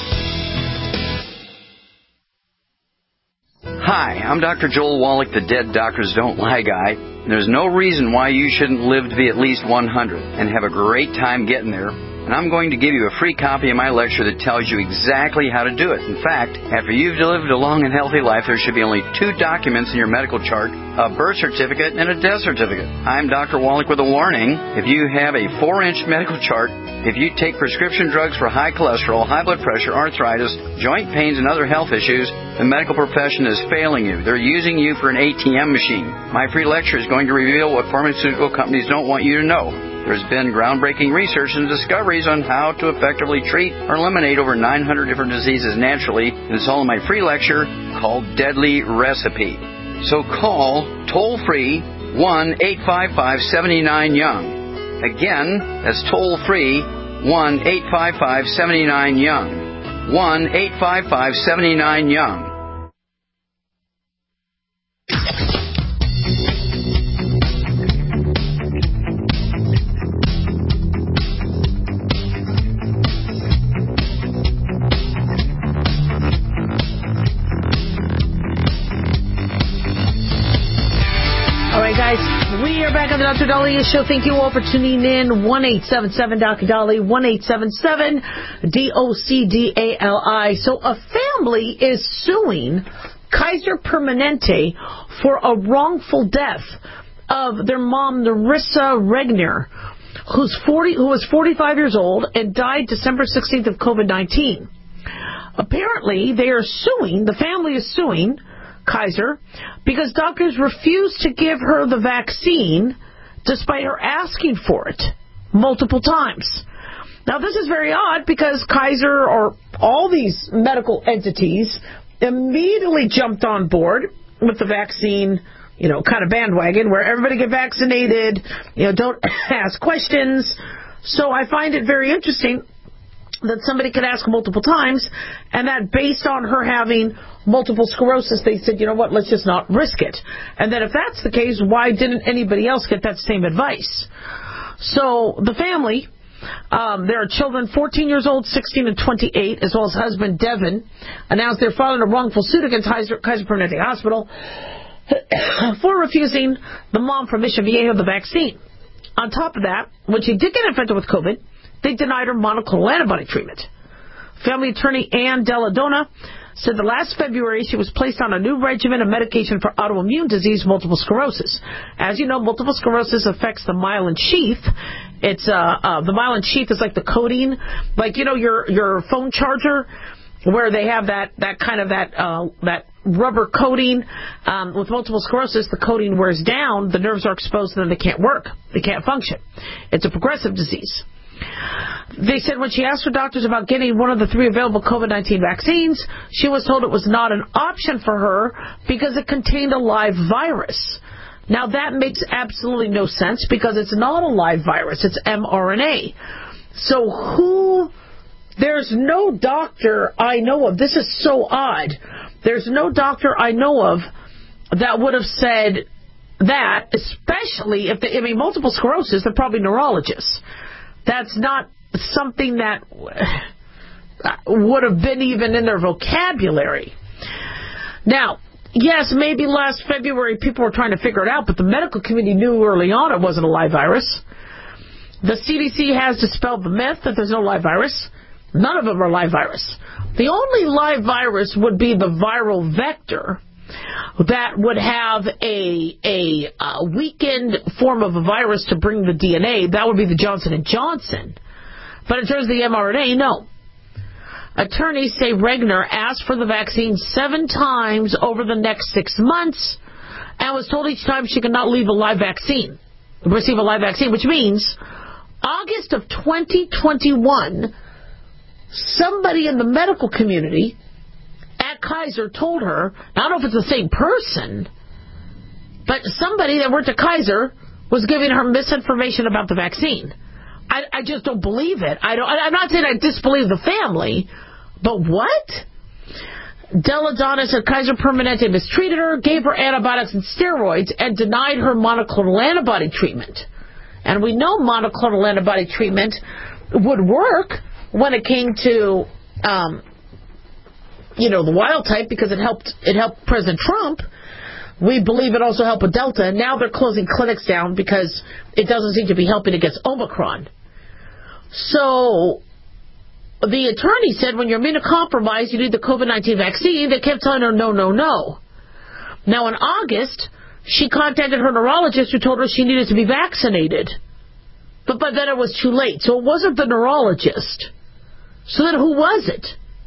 Hi, I'm Doctor Joel Wallach, the Dead Doctors Don't Lie guy. There's no reason why you shouldn't live to be at least one hundred and have a great time getting there. And I'm going to give you a free copy of my lecture that tells you exactly how to do it. In fact, after you've lived a long and healthy life, there should be only two documents in your medical chart, a birth certificate and a death certificate. I'm Doctor Wallach with a warning. If you have a four-inch medical chart, if you take prescription drugs for high cholesterol, high blood pressure, arthritis, joint pains, and other health issues, the medical profession is failing you. They're using you for an A T M machine. My free lecture is going to reveal what pharmaceutical companies don't want you to know. There's been groundbreaking research and discoveries on how to effectively treat or eliminate over nine hundred different diseases naturally, and it's all in my free lecture called Deadly Recipe. So call toll-free one eight five five, seven nine, young. Again, that's toll-free one eight five five, seven nine, young. one eight five five, seven nine, young. We are back on the Doctor Dahlia Show. Thank you all for tuning in. one eight seven seven, Doctor Dali, one eight seven seven, D O C D A L I. So a family is suing Kaiser Permanente for a wrongful death of their mom, Narissa Regner, who's forty, who was forty-five years old and died December sixteenth of COVID nineteen. Apparently, they are suing, the family is suing Kaiser because doctors refused to give her the vaccine despite her asking for it multiple times. Now, this is very odd because Kaiser or all these medical entities immediately jumped on board with the vaccine, you know, kind of bandwagon where everybody get vaccinated, you know, don't ask questions. So I find it very interesting that somebody could ask multiple times, and that based on her having multiple sclerosis, they said, you know what, let's just not risk it. And then if that's the case, why didn't anybody else get that same advice? So the family, um, there are children fourteen years old, sixteen, and twenty-eight, as well as husband Devin, announced they're filing a wrongful suit against Kaiser, Kaiser Permanente Hospital for refusing the mom from Mission Viejo the vaccine. On top of that, when she did get infected with COVID, they denied her monoclonal antibody treatment. Family attorney Ann Della Donna said that last February she was placed on a new regimen of medication for autoimmune disease, multiple sclerosis. As you know, multiple sclerosis affects the myelin sheath. It's uh, uh, the myelin sheath is like the coating, like you know your your phone charger, where they have that that kind of that uh, that rubber coating. Um, with multiple sclerosis, the coating wears down, the nerves are exposed, and then they can't work, they can't function. It's a progressive disease. They said when she asked her doctors about getting one of the three available COVID nineteen vaccines, she was told it was not an option for her because it contained a live virus. Now, that makes absolutely no sense because it's not a live virus. It's mRNA. So who... There's no doctor I know of. This is so odd. There's no doctor I know of that would have said that, especially if they... I mean, multiple sclerosis, they're probably neurologists. That's not something that would have been even in their vocabulary. Now, yes, maybe last February people were trying to figure it out, but the medical community knew early on it wasn't a live virus. The C D C has dispelled the myth that there's no live virus. None of them are live virus. The only live virus would be the viral vector that would have a, a a weakened form of a virus to bring the D N A. That would be the Johnson and Johnson. But in terms of the mRNA, no. Attorneys say Regner asked for the vaccine seven times over the next six months and was told each time she could not leave a live vaccine, receive a live vaccine, which means August of twenty twenty-one, somebody in the medical community at Kaiser told her, I don't know if it's the same person, but somebody that worked at Kaiser was giving her misinformation about the vaccine. I, I just don't believe it. I don't, I'm not saying I disbelieve the family, but what? Della Donna said Kaiser Permanente mistreated her, gave her antibiotics and steroids, and denied her monoclonal antibody treatment. And we know monoclonal antibody treatment would work when it came to... Um, you know, the wild type, because it helped it helped President Trump. We believe it also helped with Delta, and now they're closing clinics down because it doesn't seem to be helping against Omicron. So the attorney said when you're immunocompromised, you need the COVID nineteen vaccine. They kept telling her no, no, no. Now in August, she contacted her neurologist who told her she needed to be vaccinated. But by then it was too late. So it wasn't the neurologist. So then who was it?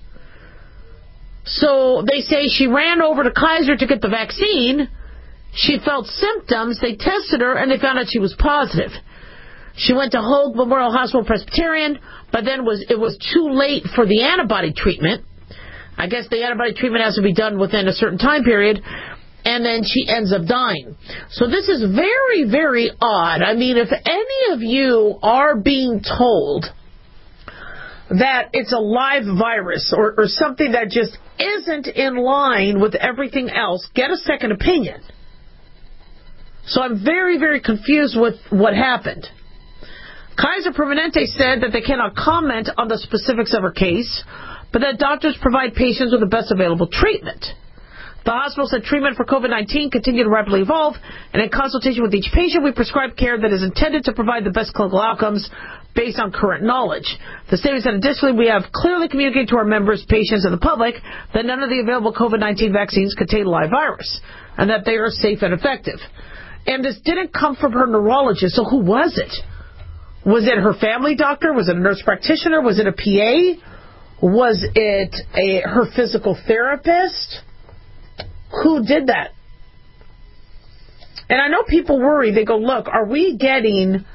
So they say she ran over to Kaiser to get the vaccine. She felt symptoms. They tested her, and they found out she was positive. She went to Hoag Memorial Hospital Presbyterian, but then was it was too late for the antibody treatment. I guess the antibody treatment has to be done within a certain time period, and then she ends up dying. So this is very, very odd. I mean, if any of you are being told that it's a live virus or, or something that just isn't in line with everything else, get a second opinion. So I'm very, very confused with what happened. Kaiser Permanente said that they cannot comment on the specifics of her case, but that doctors provide patients with the best available treatment. The hospital said treatment for COVID nineteen continued to rapidly evolve, and in consultation with each patient, we prescribe care that is intended to provide the best clinical outcomes based on current knowledge. The statement said, additionally, we have clearly communicated to our members, patients, and the public that none of the available COVID nineteen vaccines contain live virus, and that they are safe and effective. And this didn't come from her neurologist, so who was it? Was it her family doctor? Was it a nurse practitioner? Was it a P A? Was it a her physical therapist? Who did that? And I know people worry. They go, look, are we getting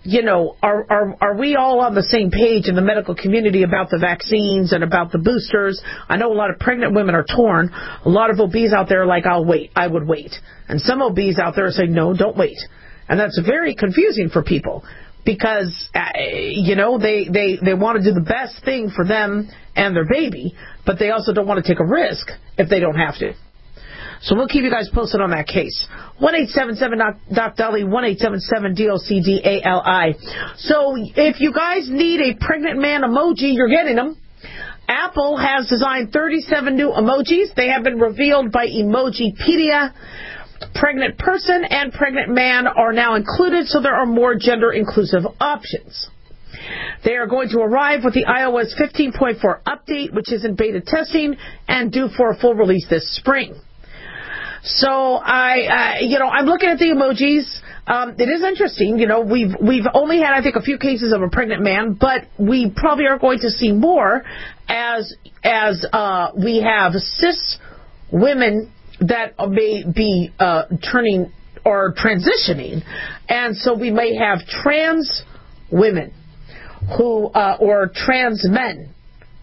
you know, are, are are we all on the same page in the medical community about the vaccines and about the boosters? I know a lot of pregnant women are torn. A lot of O Bs out there are like, I'll wait, I would wait. And some O Bs out there are saying, no, don't wait. And that's very confusing for people because, uh, you know, they, they, they want to do the best thing for them and their baby, but they also don't want to take a risk if they don't have to. So we'll keep you guys posted on that case. one eight seven seven Doc Dolly, one eight seven seven D O C D A L I. So if you guys need a pregnant man emoji, you're getting them. Apple has designed thirty-seven new emojis. They have been revealed by Emojipedia. Pregnant person and pregnant man are now included, so there are more gender-inclusive options. They are going to arrive with the i O S fifteen point four update, which is in beta testing and due for a full release this spring. So I, uh, you know, I'm looking at the emojis. Um, it is interesting. You know, we've we've only had, I think, a few cases of a pregnant man, but we probably are going to see more as as uh, we have cis women that may be uh, turning or transitioning, and so we may have trans women who uh, or trans men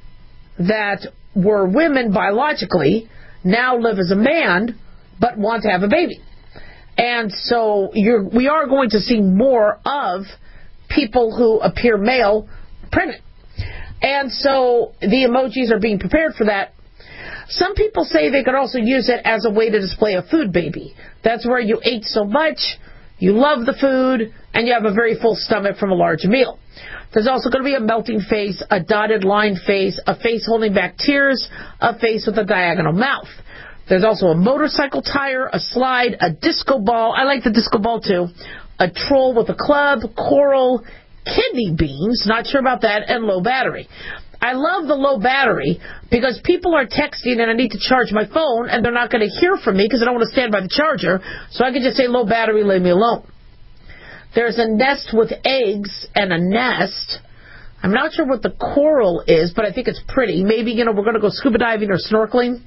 that were women biologically now live as a man but want to have a baby. And so you're, we are going to see more of people who appear male pregnant. And so the emojis are being prepared for that. Some people say they could also use it as a way to display a food baby. That's where you ate so much, you love the food, and you have a very full stomach from a large meal. There's also going to be a melting face, a dotted line face, a face holding back tears, a face with a diagonal mouth. There's also a motorcycle tire, a slide, a disco ball. I like the disco ball, too. A troll with a club, coral, kidney beans, not sure about that, and low battery. I love the low battery because people are texting and I need to charge my phone and they're not going to hear from me because I don't want to stand by the charger. So I can just say low battery, leave me alone. There's a nest with eggs and a nest. I'm not sure what the coral is, but I think it's pretty. Maybe, you know, we're going to go scuba diving or snorkeling.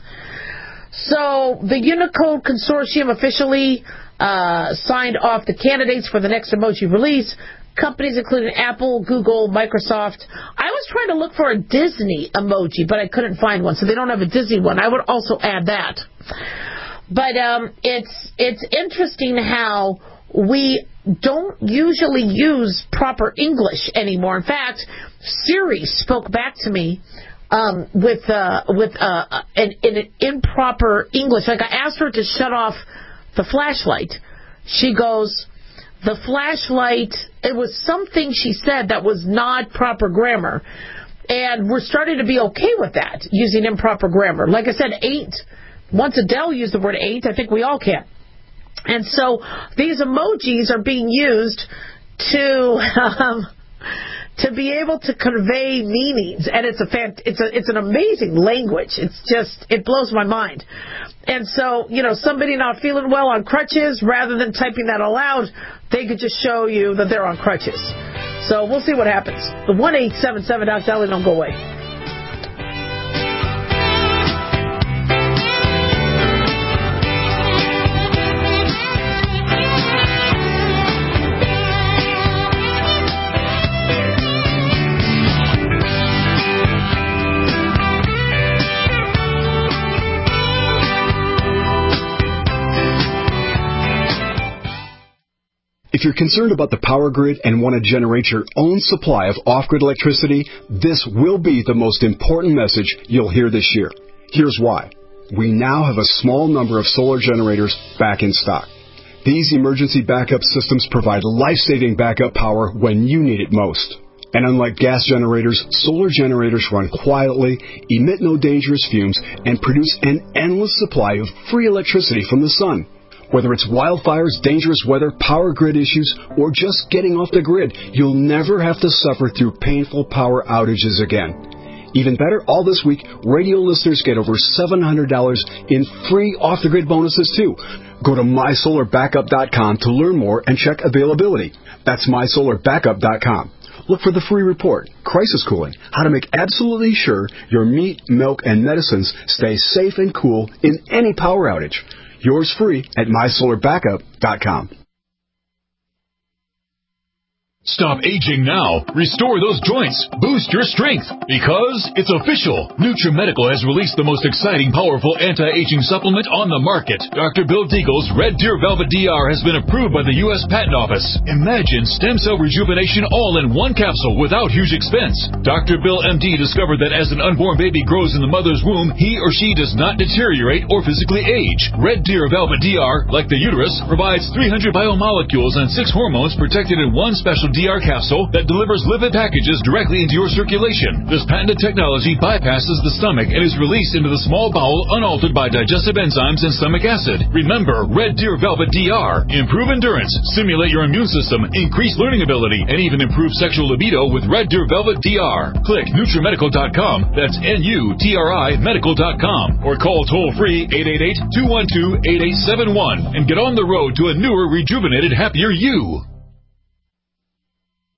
So the Unicode Consortium officially uh, signed off the candidates for the next emoji release. Companies including Apple, Google, Microsoft. I was trying to look for a Disney emoji, but I couldn't find one, so they don't have a Disney one. I would also add that. But um, it's it's interesting how we don't usually use proper English anymore. In fact, Siri spoke back to me Um, with uh, with uh, an, an improper English. Like I asked her to shut off the flashlight. She goes, the flashlight, it was something she said that was not proper grammar. And we're starting to be okay with that, using improper grammar. Like I said, ain't. Once Adele used the word ain't, I think we all can. And so these emojis are being used to... Um, to be able to convey meanings, and it's a fant- it's a it's an amazing language. It's just, it blows my mind. And so, you know, somebody not feeling well on crutches, rather than typing that all out, they could just show you that they're on crutches. So we'll see what happens. The one eight seven seven Doc Dolly, don't go away. If you're concerned about the power grid and want to generate your own supply of off-grid electricity, this will be the most important message you'll hear this year. Here's why. We now have a small number of solar generators back in stock. These emergency backup systems provide life-saving backup power when you need it most. And unlike gas generators, solar generators run quietly, emit no dangerous fumes, and produce an endless supply of free electricity from the sun. Whether it's wildfires, dangerous weather, power grid issues, or just getting off the grid, you'll never have to suffer through painful power outages again. Even better, all this week, radio listeners get over seven hundred dollars in free off-the-grid bonuses, too. Go to my solar backup dot com to learn more and check availability. That's my solar backup dot com. Look for the free report, Crisis Cooling, how to make absolutely sure your meat, milk, and medicines stay safe and cool in any power outage. Yours free at my solar backup dot com. Stop aging now. Restore those joints. Boost your strength. Because it's official. NutriMedical has released the most exciting, powerful anti-aging supplement on the market. Doctor Bill Deagle's Red Deer Velvet D R has been approved by the U S Patent Office. Imagine stem cell rejuvenation all in one capsule without huge expense. Doctor Bill M D discovered that as an unborn baby grows in the mother's womb, he or she does not deteriorate or physically age. Red Deer Velvet D R, like the uterus, provides three hundred biomolecules and six hormones protected in one special D R capsule that delivers lipid packages directly into your circulation. This patented technology bypasses the stomach and is released into the small bowel unaltered by digestive enzymes and stomach acid. Remember, Red Deer Velvet D R. Improve endurance, stimulate your immune system, increase learning ability, and even improve sexual libido with Red Deer Velvet D R. Click NutriMedical dot com, that's N U T R I medical dot com, or call toll-free eight eight eight, two one two, eight eight seven one and get on the road to a newer, rejuvenated, happier you.